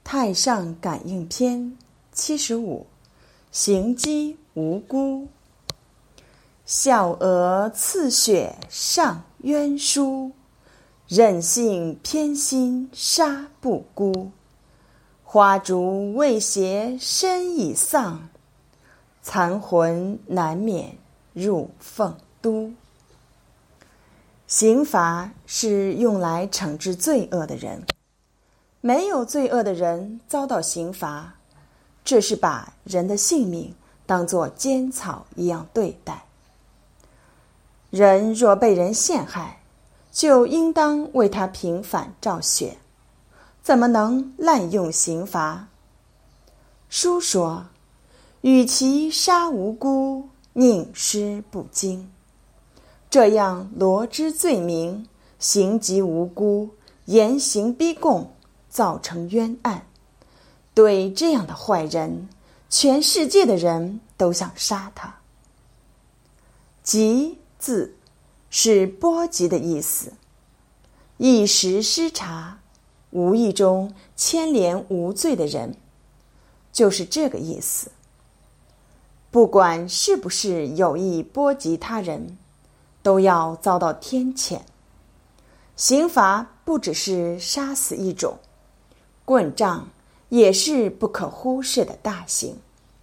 太上感应篇75，行迹无辜。笑额刺血上冤书，任性偏心杀不辜。花烛未歇身已丧，残魂难免入凤都。刑罚是用来惩治罪恶的人，没有罪恶的人遭到刑罚，这是把人的性命当作尖草一样对待。人若被人陷害，就应当为他平反昭雪，怎么能滥用刑罚？书说，与其杀无辜，宁施不惊。这样罗织罪名，刑及无辜，严刑逼供，造成冤案。对这样的坏人，全世界的人都想杀他。疾字是波及的意思，一时失察，无意中牵连无罪的人，就是这个意思。不管是不是有意波及他人，都要遭到天谴。刑罚不只是杀死一种，棍杖也是不可忽视的大刑。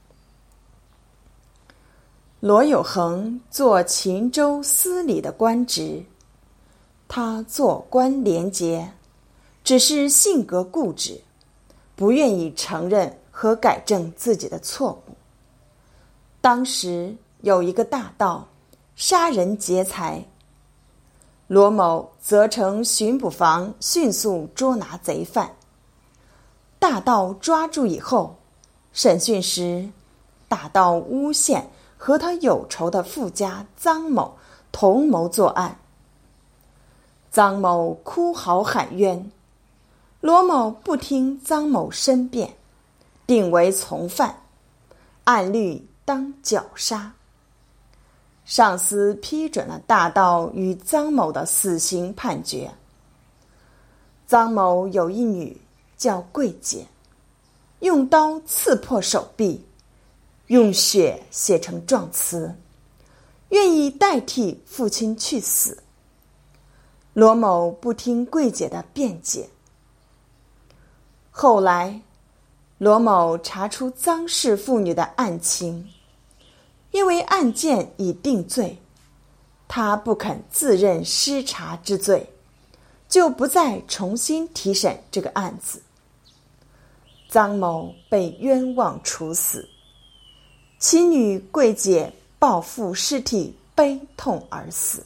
罗有恒做秦州司礼的官职，他做官廉洁，只是性格固执，不愿意承认和改正自己的错误。当时有一个大盗杀人劫财，罗某责成巡捕房迅速捉拿贼犯。大盗抓住以后，审讯时，大盗诬陷和他有仇的富家臧某同谋作案。臧某哭嚎喊冤，罗某不听臧某申辩，定为从犯，按律当绞杀。上司批准了大盗与臧某的死刑判决。臧某有一女叫桂姐，用刀刺破手臂，用血写成状词，愿意代替父亲去死。罗某不听桂姐的辩解。后来罗某查出臧氏妇女的案情，因为案件已定罪，他不肯自认失察之罪，就不再重新提审这个案子。臧某被冤枉处死，其女桂姐抱负尸体悲痛而死。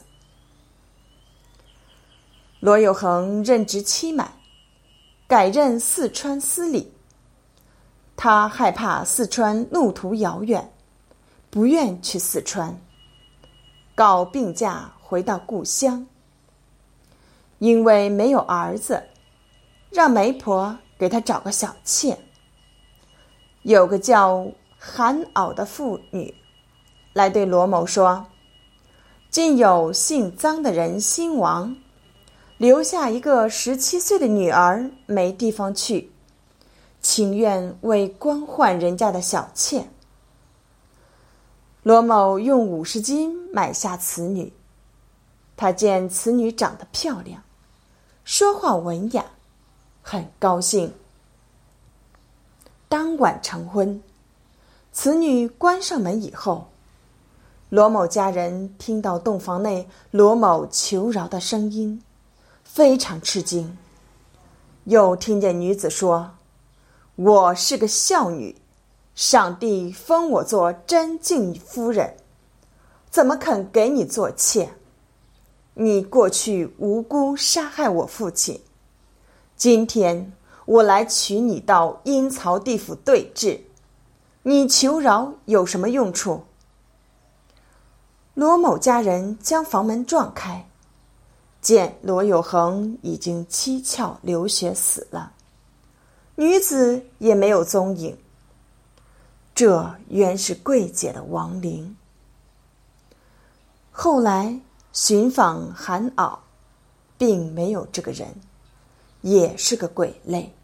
罗有恒任职期满，改任四川司礼。他害怕四川路途遥远，不愿去四川，告病假回到故乡。因为没有儿子，让媒婆给他找个小妾。有个叫韩袄的妇女来对罗某说，今有姓臧的人兴亡，留下一个17岁的女儿没地方去，情愿为官宦人家的小妾。罗某用50金买下此女，他见此女长得漂亮，说话文雅，很高兴。当晚成婚。此女关上门以后，罗某家人听到洞房内罗某求饶的声音，非常吃惊。又听见女子说，我是个孝女，上帝封我做真敬夫人，怎么肯给你做妾？你过去无辜杀害我父亲，今天我来娶你到阴曹地府对质，你求饶有什么用处？罗某家人将房门撞开，见罗有恒已经七窍流血死了，女子也没有踪影。这原是桂姐的亡灵。后来寻访韩袄，并没有这个人，也是个鬼类。